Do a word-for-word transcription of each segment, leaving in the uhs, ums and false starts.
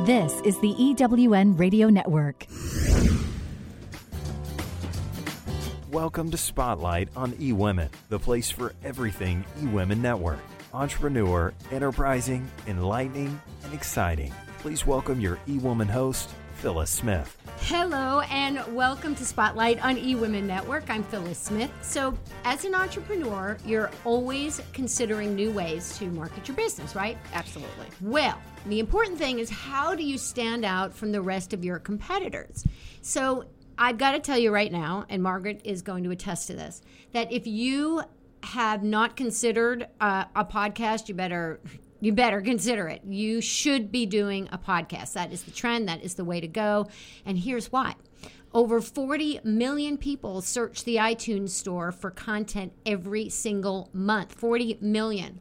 This is the E W N Radio Network. Welcome to Spotlight on eWomen, the place for everything eWomen Network. Entrepreneur, enterprising, enlightening, and exciting. Please welcome your eWomen host, Phyllis Smith. Hello and welcome to Spotlight on eWomen Network. I'm Phyllis Smith. So as an entrepreneur, you're always considering new ways to market your business, right? Absolutely. Well, the important thing is, how do you stand out from the rest of your competitors? So I've got to tell you right now, and Margaret is going to attest to this, that if you have not considered uh, a podcast, you better you better consider it. You should be doing a podcast. That is the trend. That is the way to go. And here's why. Over forty million people search the iTunes store for content every single month. forty million.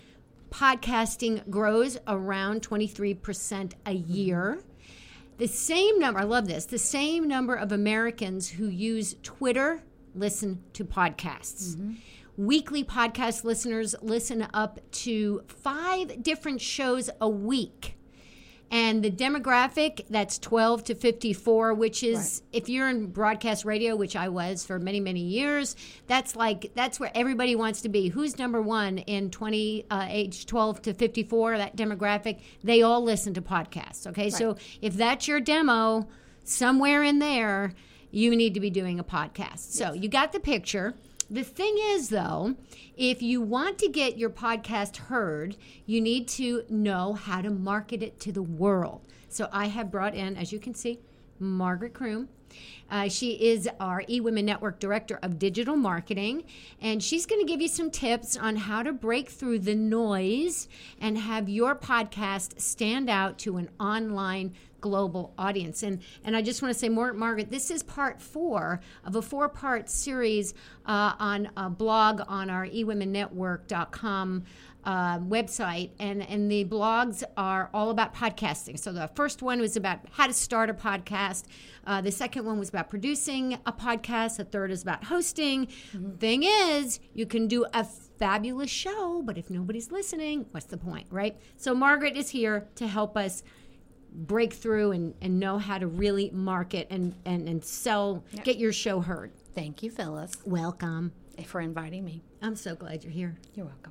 Podcasting grows around twenty-three percent a year. The same number, I love this, the same number of Americans who use Twitter listen to podcasts. Mm-hmm. Weekly podcast listeners listen up to five different shows a week. And the demographic, that's twelve to fifty-four, which is, right. If you're in broadcast radio, which I was for many, many years, that's like, that's where everybody wants to be. Who's number one in twenty, uh, age twelve to fifty-four, that demographic? They all listen to podcasts, okay? Right. So if that's your demo, somewhere in there, you need to be doing a podcast. Yes. So you got the picture. The thing is, though, if you want to get your podcast heard, you need to know how to market it to the world. So I have brought in, as you can see, Margaret Kroom. Uh, she is our eWomen Network Director of Digital Marketing, and she's going to give you some tips on how to break through the noise and have your podcast stand out to an online global audience. And and I just want to say more, Margaret, this is part four of a four-part series uh, on a blog on our e women network dot com uh, website. And, and the blogs are all about podcasting. So the first one was about how to start a podcast. Uh, the second one was about producing a podcast. The third is about hosting. Mm-hmm. Thing is, you can do a fabulous show, but if nobody's listening, what's the point, right? So Margaret is here to help us break through and, and know how to really market and, and, and sell, yep. Get your show heard. Thank you, Phyllis. Welcome. For inviting me. I'm so glad you're here. You're welcome.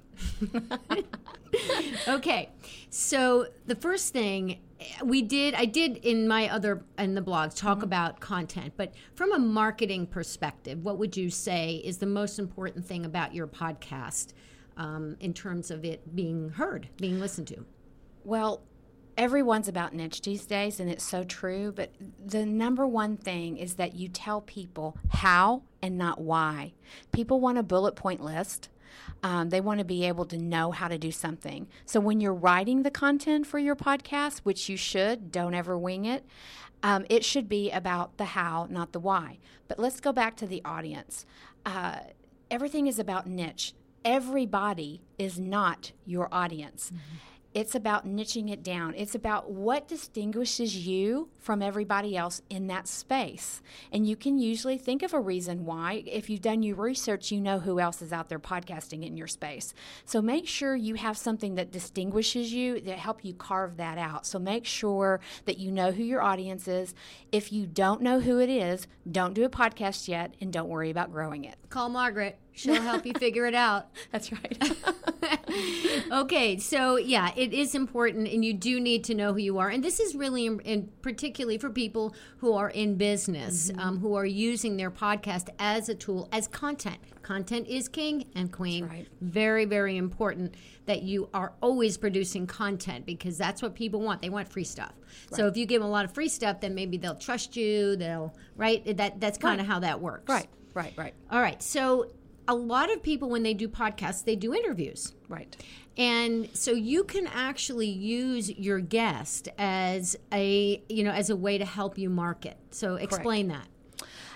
Okay, so the first thing we did, I did in my other, in the blog, talk mm-hmm. about content, but from a marketing perspective, what would you say is the most important thing about your podcast um, in terms of it being heard, being listened to? Well, everyone's about niche these days, and it's so true, but the number one thing is that you tell people how and not why. People want a bullet point list. Um, they want to be able to know how to do something. So when you're writing the content for your podcast, which you should, don't ever wing it, um, it should be about the how, not the why. But let's go back to the audience. Uh, everything is about niche. Everybody is not your audience. Mm-hmm. It's about niching it down. It's about what distinguishes you from everybody else in that space. And you can usually think of a reason why. If you've done your research, you know who else is out there podcasting in your space. So make sure you have something that distinguishes you, that help you carve that out. So make sure that you know who your audience is. If you don't know who it is, don't do a podcast yet, and don't worry about growing it. Call Margaret. She'll help you figure it out. That's right. Okay, so yeah, it is important, and you do need to know who you are. And this is really, in, particularly for people who are in business, mm-hmm. um, who are using their podcast as a tool, as content. Content is king and queen. That's right. Very, very important that you are always producing content, because that's what people want. They want free stuff. Right. So if you give them a lot of free stuff, then maybe they'll trust you. They'll right. That that's kind of right. how that works. Right. Right. Right. All right. So a lot of people, when they do podcasts, they do interviews. Right. And so you can actually use your guest as a, you know, as a way to help you market. So explain Correct. that.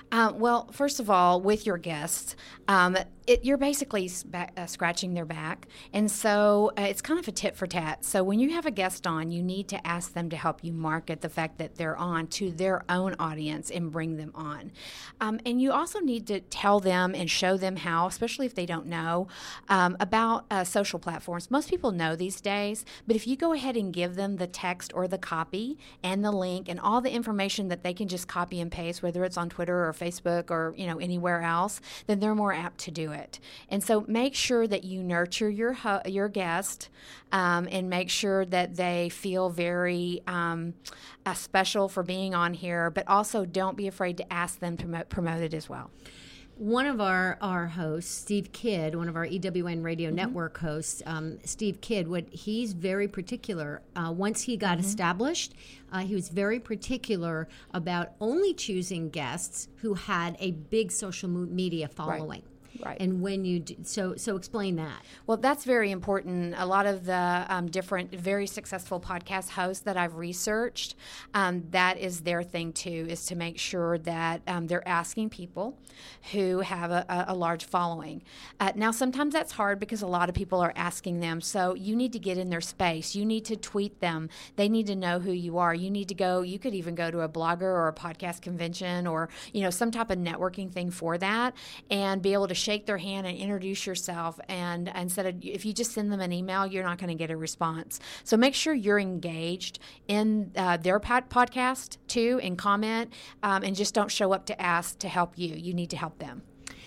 Uh, well, first of all, with your guests, um, it, you're basically sp- uh, scratching their back. And so uh, it's kind of a tit for tat. So when you have a guest on, you need to ask them to help you market the fact that they're on to their own audience and bring them on. Um, and you also need to tell them and show them how, especially if they don't know, um, about uh, social platforms. Most people know these days, but if you go ahead and give them the text or the copy and the link and all the information that they can just copy and paste, whether it's on Twitter or Facebook or, you know, anywhere else, then they're more apt to do it. And so make sure that you nurture your ho- your guest um, and make sure that they feel very um, uh, special for being on here, but also don't be afraid to ask them to promote, promote it as well. One of our, our hosts, Steve Kidd, one of our E W N Radio Mm-hmm. Network hosts, um, Steve Kidd, what he's very particular. Uh, once he got mm-hmm. established, uh, he was very particular about only choosing guests who had a big social media following. Right. Right. And when you do, so so explain that. Well, that's very important. A lot of the um, different, very successful podcast hosts that I've researched, um, that is their thing too, is to make sure that um, they're asking people who have a, a large following. Uh, now, sometimes that's hard because a lot of people are asking them. So you need to get in their space. You need to tweet them. They need to know who you are. You need to go. You could even go to a blogger or a podcast convention or, you know, some type of networking thing for that, and be able to shake their hand and introduce yourself. And instead of, if you just send them an email, you're not going to get a response. So make sure you're engaged in uh, their pod- podcast too, and comment, um, and just don't show up to ask to help you. You need to help them.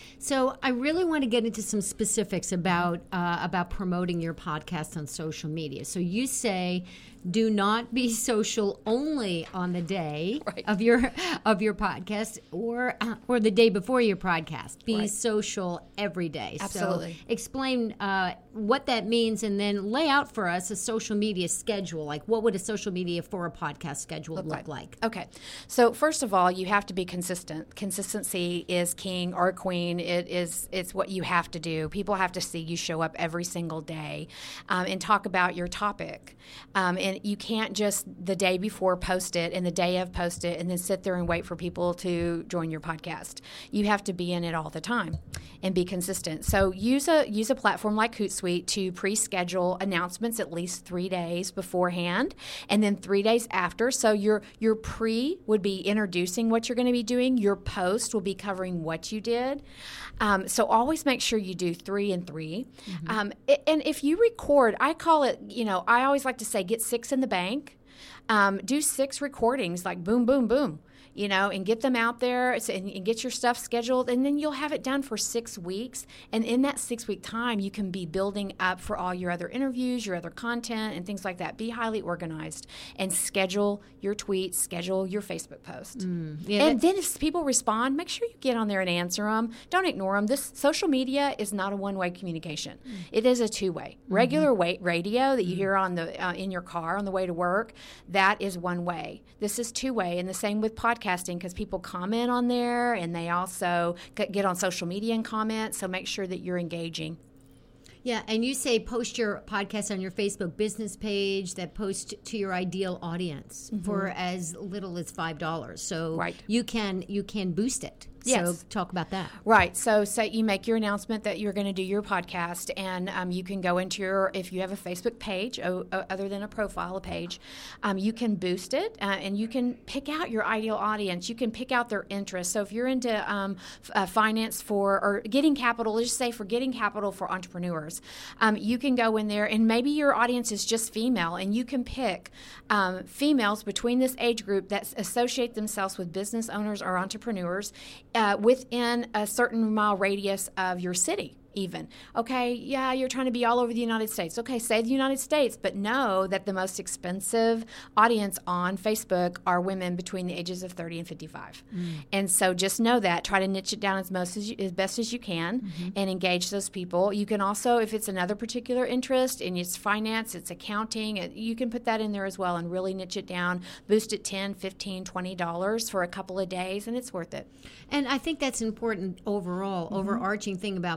So I really want to get into some specifics about uh, about promoting your podcast on social media. So you say, do not be social only on the day right. of your of your podcast or uh, or the day before your podcast. Be right. social every day. Absolutely. So explain uh, what that means, and then lay out for us a social media schedule. Like, what would a social media for a podcast schedule look, look like? Okay. So first of all, you have to be consistent. Consistency is king or queen. It is it's what you have to do. People have to see you show up every single day um, and talk about your topic. Um, and you can't just the day before post it and the day of post it and then sit there and wait for people to join your podcast. You have to be in it all the time and be consistent. So use a use a platform like Hootsuite to pre-schedule announcements at least three days beforehand, and then three days after. So your your pre would be introducing what you're going to be doing. Your post will be covering what you did. Um, so always make sure you do three and three. Mm-hmm. Um, and if you record, I call it, you know, I always like to say get six in the bank. Um, do six recordings, like boom, boom, boom, you know, and get them out there and, and get your stuff scheduled, and then you'll have it done for six weeks. And in that six-week time, you can be building up for all your other interviews, your other content, and things like that. Be highly organized and schedule your tweets, schedule your Facebook post. Mm, yeah, and then if people respond, make sure you get on there and answer them. Don't ignore them. This social media is not a one-way communication. Mm. It is a two-way. Mm-hmm. Regular way, radio that you mm. hear on the uh, in your car on the way to work, that is one way. This is two-way, and the same with podcasting, because people comment on there and they also get on social media and comment. So make sure that you're engaging. Yeah, and you say post your podcast on your Facebook business page that post to your ideal audience mm-hmm. for as little as five dollars. So right. you can you can boost it. Yes. So talk about that. Right. So say you make your announcement that you're going to do your podcast, and um, you can go into your, if you have a Facebook page, o- o- other than a profile, a page, um, you can boost it, uh, and you can pick out your ideal audience. You can pick out their interests. So if you're into um, f- uh, finance for, or getting capital, let's just say for getting capital for entrepreneurs, um, you can go in there, and maybe your audience is just female, and you can pick um, females between this age group that associate themselves with business owners or entrepreneurs Uh, within a certain mile radius of your city. Even. Okay, yeah, you're trying to be all over the United States. Okay, say the United States, but know that the most expensive audience on Facebook are women between the ages of thirty and fifty-five. Mm. And so just know that. Try to niche it down as most as, you, as best as you can mm-hmm. and engage those people. You can also, if it's another particular interest, and it's finance, it's accounting, you can put that in there as well and really niche it down, boost it ten, fifteen, twenty dollars for a couple of days, and it's worth it. And I think that's important overall, mm-hmm. overarching thing about uh,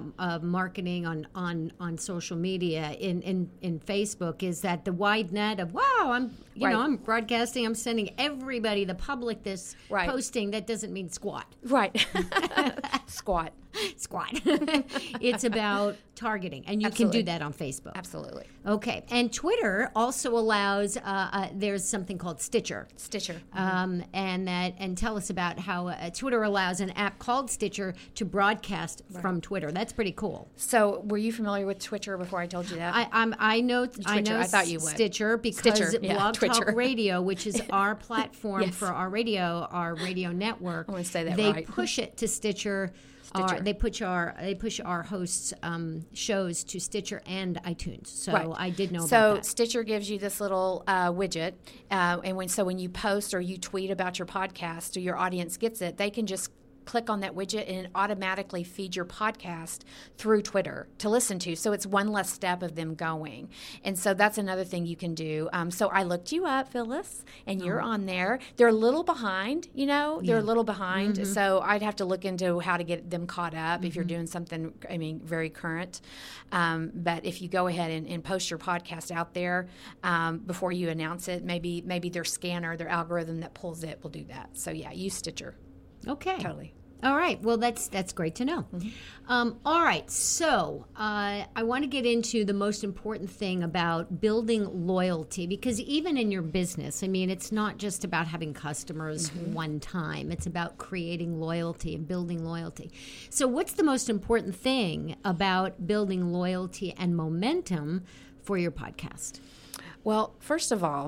marketing on, on, on social media in, in, in Facebook is that the wide net of, wow, I'm you Right. know I'm broadcasting, I'm sending everybody, the public, this Right. posting that doesn't mean squat. Right. Squat. Squat. It's about targeting, and you Absolutely. can do that on Facebook. Absolutely. Okay, and Twitter also allows. Uh, uh, there's something called Stitcher. Stitcher. Um, and that, and tell us about how uh, Twitter allows an app called Stitcher to broadcast from Twitter. That's pretty cool. So, were you familiar with Twitcher before I told you that? I, I'm, I know, I Twitcher, know I thought you would. Stitcher because Stitcher, yeah, Blog Twitcher. Talk Radio, which is our platform Yes. for our radio, our radio network. I wanna say that they right. push it to Stitcher. Our, Stitcher. they push our they push our hosts' um, shows to Stitcher and iTunes. So Right. I did know so about that. Stitcher gives you this little uh, widget, uh, and when so when you post or you tweet about your podcast or your audience gets it, they can just click on that widget and it automatically feeds your podcast through Twitter to listen to. So it's one less step of them going. And so that's another thing you can do. Um, so I looked you up, Phyllis, and you're Oh. on there. They're a little behind, you know, they're a little behind. Mm-hmm. So I'd have to look into how to get them caught up if you're doing something, I mean, very current. Um, but if you go ahead and, and post your podcast out there um, before you announce it, maybe maybe their scanner, their algorithm that pulls it will do that. So yeah, use Stitcher. Okay. Totally. All right. Well, that's that's great to know. Mm-hmm. Um, all right. So uh, I want to get into the most important thing about building loyalty, because even in your business, I mean, it's not just about having customers Mm-hmm. one time. It's about creating loyalty and building loyalty. So what's the most important thing about building loyalty and momentum for your podcast? Well, first of all,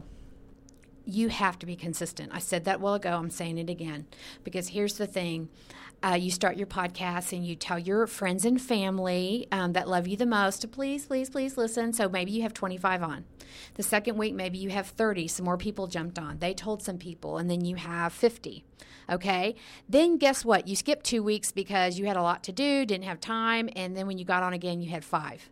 you have to be consistent. I said that a while ago. I'm saying it again, because here's the thing. Uh, you start your podcast and you tell your friends and family um, that love you the most to please, please, please listen. So maybe you have twenty-five on. The second week, maybe you have thirty. Some more people jumped on. They told some people, and then you have fifty. Okay? Then guess what? You skipped two weeks because you had a lot to do, didn't have time, and then when you got on again, you had five.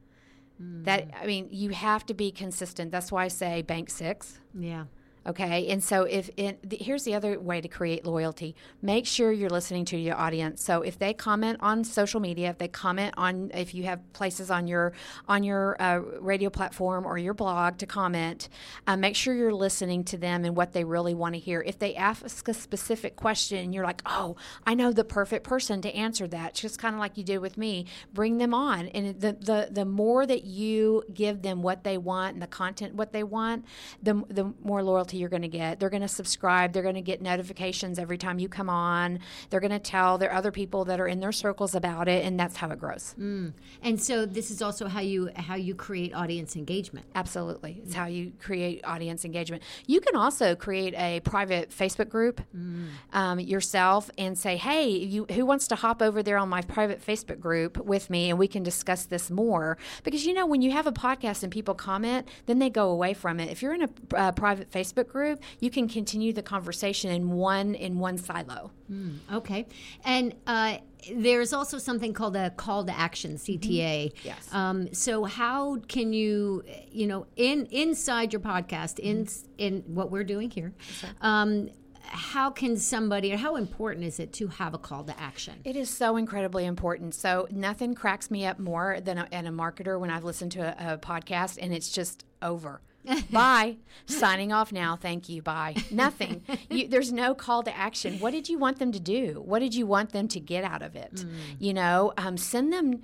Mm. That I mean, you have to be consistent. That's why I say bank six. Yeah. Okay, and so if it, the, here's the other way to create loyalty. Make sure you're listening to your audience. So if they comment on social media, if they comment on, if you have places on your on your uh, radio platform or your blog to comment, uh, make sure you're listening to them and what they really want to hear. If they ask a specific question and you're like, oh, I know the perfect person to answer that, just kind of like you did with me, bring them on. And the the the more that you give them what they want and the content what they want, the the more loyalty you're going to get. They're going to subscribe. They're going to get notifications every time you come on. They're going to tell their other people that are in their circles about it, and that's how it grows. Mm. And so this is also how you how you create audience engagement. Absolutely. It's how you create audience engagement. You can also create a private Facebook group mm. um, yourself and say, hey, you, who wants to hop over there on my private Facebook group with me and we can discuss this more? Because, you know, when you have a podcast and people comment, then they go away from it. If you're in a uh, private Facebook group, you can continue the conversation in one in one silo. Mm, okay. And uh, there's also something called a call to action, C T A. Mm-hmm. Yes. Um, so how can you, you know, in inside your podcast, in Mm-hmm. in what we're doing here, right. um, how can somebody, or how important is it to have a call to action? It is so incredibly important. So nothing cracks me up more than a, than a marketer when I've listened to a, a podcast and it's just over. Bye. Signing off now. Thank you. Bye. Nothing. You, there's no call to action. What did you want them to do? What did you want them to get out of it? Mm. You know, um, send them,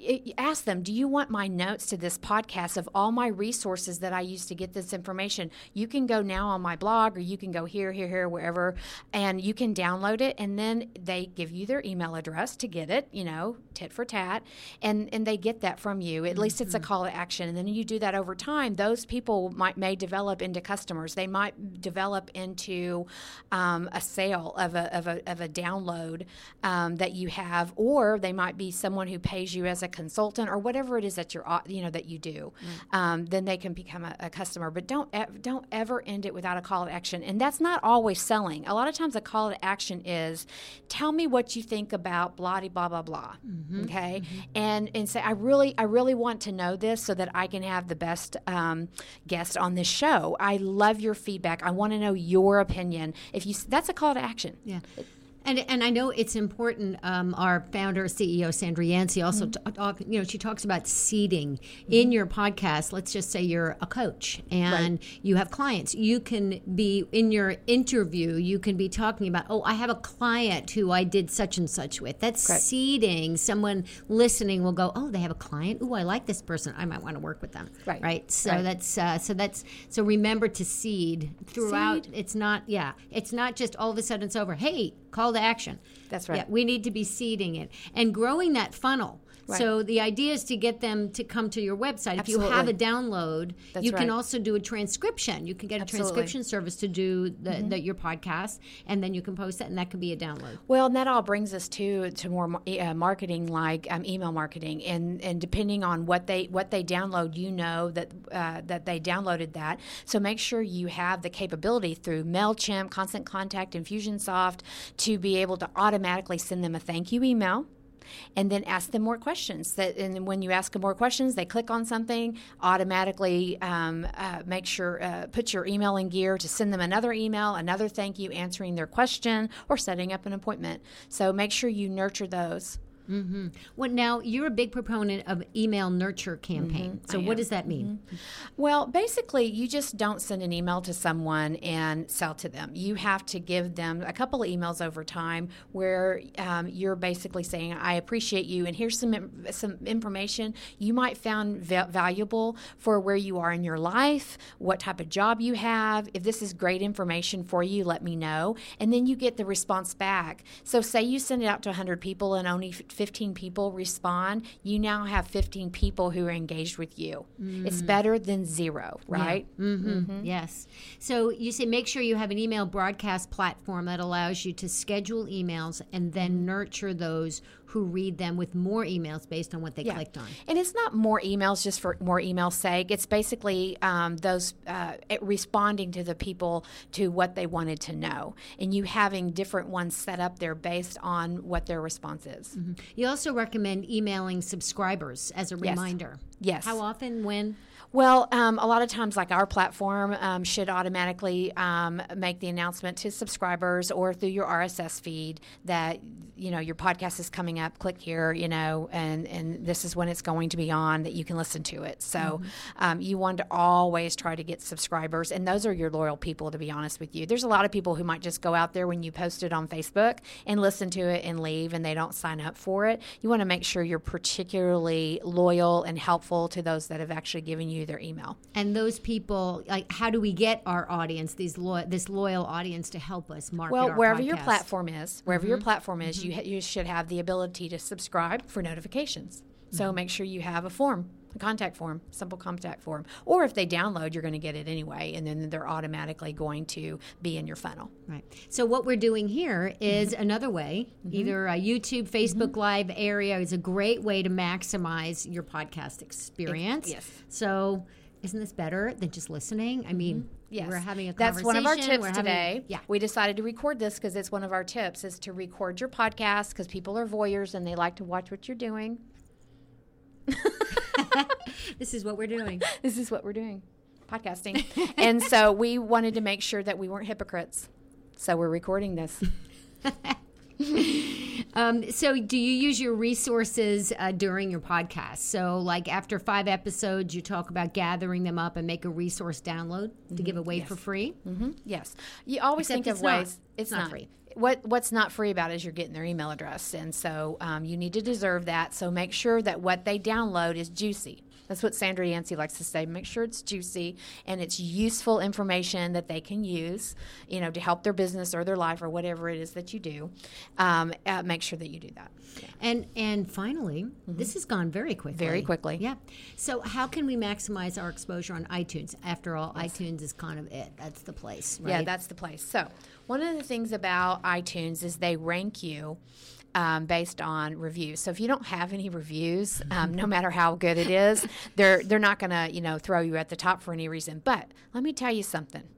ask them, do you want my notes to this podcast of all my resources that I use to get this information? You can go now on my blog, or you can go here, here, here, wherever, and you can download it. And then they give you their email address to get it, you know, tit for tat. And, and they get that from you. At mm-hmm. least it's a call to action. And then you do that over time. Those people might may develop into customers. They might develop into um, a sale of a of a, of a download um, that you have, or they might be someone who pays you as a consultant or whatever it is that you're you know that you do. Mm. Um, then they can become a, a customer. But don't don't ever end it without a call to action. And that's not always selling. A lot of times a call to action is, tell me what you think about blah blah blah blah. Mm-hmm. Okay, mm-hmm. and and say I really I really want to know this so that I can have the best um, guest on this show. I love your feedback. I want to know your opinion. If you, that's a call to action. Yeah. And and I know it's important. Um, our founder, C E O, Sandra Yancey, also mm-hmm. t- talk, you know, she talks about seeding mm-hmm. in your podcast. Let's just say you're a coach and right. you have clients. You can be in your interview. You can be talking about, oh, I have a client who I did such and such with. That's Correct. Seeding. Someone listening will go, oh, they have a client. Oh, I like this person. I might want to work with them. Right. Right. So right. that's uh, so that's so remember to seed throughout. Seed. It's not yeah. It's not just all of a sudden it's over. Hey, call to action. That's right. Yeah, we need to be seeding it and growing that funnel. Right. So the idea is to get them to come to your website. Absolutely. If you have a download, That's you right. can also do a transcription. You can get a Absolutely. transcription service to do the, mm-hmm. the, your podcast, and then you can post that, and that can be a download. Well, and that all brings us to to more uh, marketing, like um, email marketing, and and depending on what they what they download, you know that uh, that they downloaded that. So make sure you have the capability through MailChimp, Constant Contact, Infusionsoft to be able to automatically send them a thank you email. And then ask them more questions. That, and when you ask them more questions, they click on something, automatically um, uh, make sure, uh, put your email in gear to send them another email, another thank you, answering their question, or setting up an appointment. So make sure you nurture those. Mm-hmm. Well, now you're a big proponent of email nurture campaign. Mm-hmm. So what does that mean? Mm-hmm. Well, basically, you just don't send an email to someone and sell to them. You have to give them a couple of emails over time where um, you're basically saying, "I appreciate you, and here's some some information you might find va- valuable for where you are in your life, what type of job you have. If this is great information for you, let me know." And then you get the response back. So, say you send it out to one hundred people and only fifteen people respond, you now have fifteen people who are engaged with you. Mm. It's better than zero, right? Yeah. Mm-hmm. Mm-hmm. Yes. So you say make sure you have an email broadcast platform that allows you to schedule emails and then nurture those who read them with more emails based on what they yeah. clicked on. And it's not more emails just for more emails' sake. It's basically um, those uh, responding to the people to what they wanted to know, and you having different ones set up there based on what their response is. Mm-hmm. You also recommend emailing subscribers as a yes. reminder. Yes. How often? When? Well, um, a lot of times, like our platform um, should automatically um, make the announcement to subscribers or through your R S S feed that, you know, your podcast is coming up, click here, you know, and, and this is when it's going to be on, that you can listen to it. So mm-hmm. um, you want to always try to get subscribers, and those are your loyal people, to be honest with you. There's a lot of people who might just go out there when you post it on Facebook and listen to it and leave, and they don't sign up for it. You want to make sure you're particularly loyal and helpful to those that have actually given you their email. And those people, like, how do we get our audience, these lo- this loyal audience, to help us market well, our wherever podcast? your platform is, wherever mm-hmm. your platform is, mm-hmm. you ha- you should have the ability to subscribe for notifications. Mm-hmm. So make sure you have a form, a contact form, simple contact form. Or if they download, you're going to get it anyway, and then they're automatically going to be in your funnel. Right. So what we're doing here is mm-hmm. another way, mm-hmm. either a YouTube, Facebook mm-hmm. Live area is a great way to maximize your podcast experience. It, yes. So isn't this better than just listening? I mean, mm-hmm. yes. we're having a conversation. That's one of our tips we're today. Having, yeah. We decided to record this because it's one of our tips, is to record your podcast, because people are voyeurs and they like to watch what you're doing. This is what we're doing. This is what we're doing, podcasting. And so we wanted to make sure that we weren't hypocrites. So we're recording this. Um, so do you use your resources uh, during your podcast? So like after five episodes, you talk about gathering them up and make a resource download mm-hmm. to give away yes. for free? Mm-hmm. Yes. You always Except think of not. ways. It's, it's not, not free. What What's not free about it is you're getting their email address. And so um, you need to deserve that. So make sure that what they download is juicy. That's what Sandra Yancey likes to say. Make sure it's juicy and it's useful information that they can use, you know, to help their business or their life or whatever it is that you do. Um, uh, make sure that you do that. Yeah. And and finally, mm-hmm. this has gone very quickly. Very quickly. Yeah. So how can we maximize our exposure on iTunes? After all, yes. iTunes is kind of it. That's the place, right? Yeah, that's the place. So one of the things about iTunes is they rank you Um, based on reviews. So if you don't have any reviews, um, no matter how good it is, they're they're not going to, you know, throw you at the top for any reason. But let me tell you something.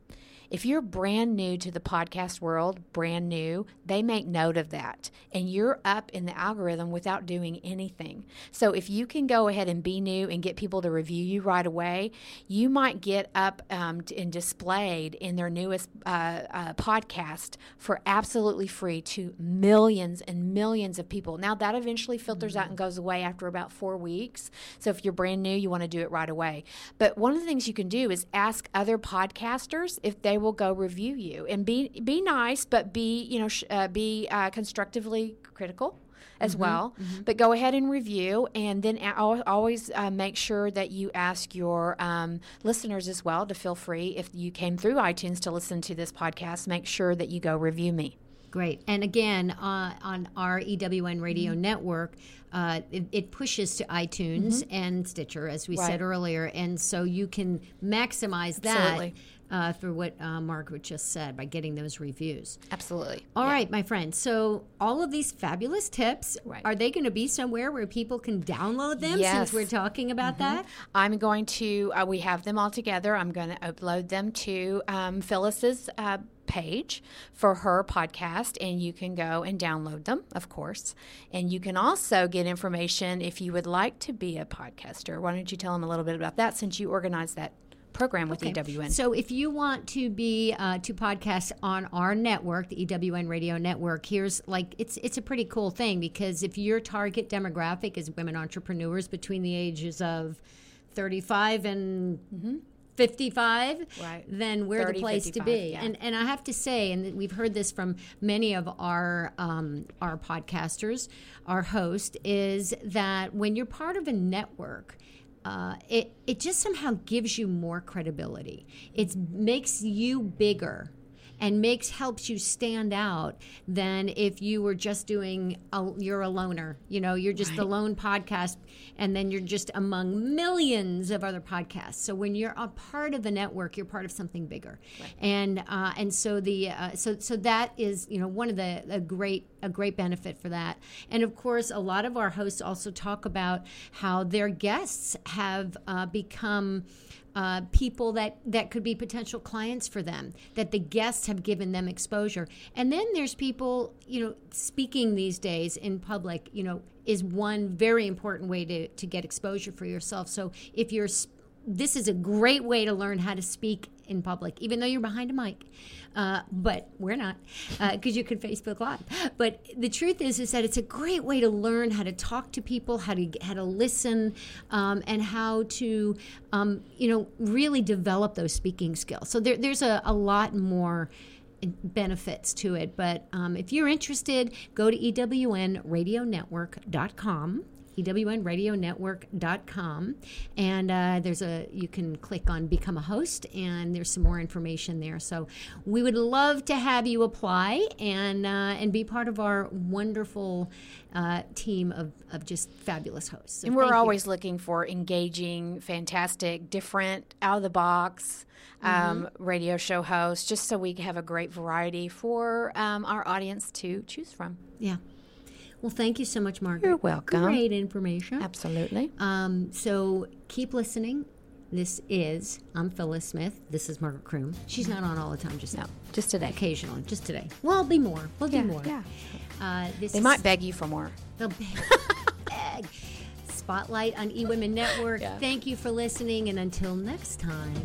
If you're brand new to the podcast world, brand new, they make note of that. And you're up in the algorithm without doing anything. So if you can go ahead and be new and get people to review you right away, you might get up um, and displayed in their newest uh, uh, podcast for absolutely free to millions and millions of people. Now, that eventually filters mm-hmm. out and goes away after about four weeks. So if you're brand new, you want to do it right away. But one of the things you can do is ask other podcasters if they will go review you, and be be nice, but be you know sh- uh, be uh, constructively critical as mm-hmm, well. Mm-hmm. But go ahead and review, and then a- always uh, make sure that you ask your um, listeners as well to feel free, if you came through iTunes to listen to this podcast, make sure that you go review me. Great. And again, uh, on our E W N Radio mm-hmm. network, uh, it, it pushes to iTunes mm-hmm. and Stitcher, as we right. said earlier. And so you can maximize that uh, through what uh, Margaret just said by getting those reviews. Absolutely. All yeah. right, my friend. So all of these fabulous tips, right. are they going to be somewhere where people can download them yes. since we're talking about mm-hmm. that? I'm going to, uh, we have them all together. I'm going to upload them to um, Phyllis's uh page for her podcast, and you can go and download them, of course. And you can also get information if you would like to be a podcaster. Why don't you tell them a little bit about that, since you organized that program with okay. E W N? So if you want to be uh, to podcast on our network, the E W N Radio Network, here's like it's it's a pretty cool thing, because if your target demographic is women entrepreneurs between the ages of thirty-five and mm-hmm. fifty-five, right. then we're thirty, the place to be. Yeah. And and I have to say, and we've heard this from many of our um, our podcasters, our host, is that when you're part of a network, uh, it it just somehow gives you more credibility. It makes you bigger and makes helps you stand out than if you were just doing a, you're a loner, you know, you're just right. the lone podcast, and then you're just among millions of other podcasts. So when you're a part of the network, you're part of something bigger, right. and uh, and so the uh, so so that is, you know, one of the a great a great benefit for that. And of course, a lot of our hosts also talk about how their guests have uh, become Uh, people that, that could be potential clients for them, that the guests have given them exposure. And then there's people, you know, speaking these days in public, you know, is one very important way to, to get exposure for yourself. So if you're, this is a great way to learn how to speak in public, even though you're behind a mic. Uh, but we're not, because uh, you can Facebook Live. But the truth is, is that it's a great way to learn how to talk to people, how to how to listen, um, and how to, um, you know, really develop those speaking skills. So there, there's a, a lot more benefits to it. But um, if you're interested, go to E W N radio network dot com. E W N radio network dot com, and uh, there's a you can click on Become a Host, and there's some more information there. So we would love to have you apply and uh, and be part of our wonderful uh, team of, of just fabulous hosts. So and we're always you. looking for engaging, fantastic, different, out of the box um, mm-hmm. radio show hosts, just so we have a great variety for um, our audience to choose from. Yeah. Well, thank you so much, Margaret. You're welcome. Great information. Absolutely. Um, so keep listening. This is, I'm Phyllis Smith. This is Margaret Kroom. She's not on all the time, just no, just today. Occasionally, just today. Well, be more. We'll yeah, do more. Yeah. Uh, this they is, might beg you for more. They'll beg. beg. Spotlight on eWomen Network. Yeah. Thank you for listening, and until next time.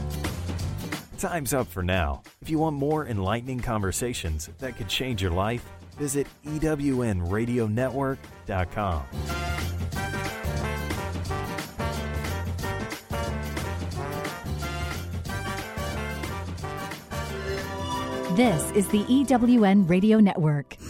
Time's up for now. If you want more enlightening conversations that could change your life, visit E W N radio network dot com. This is the E W N Radio Network.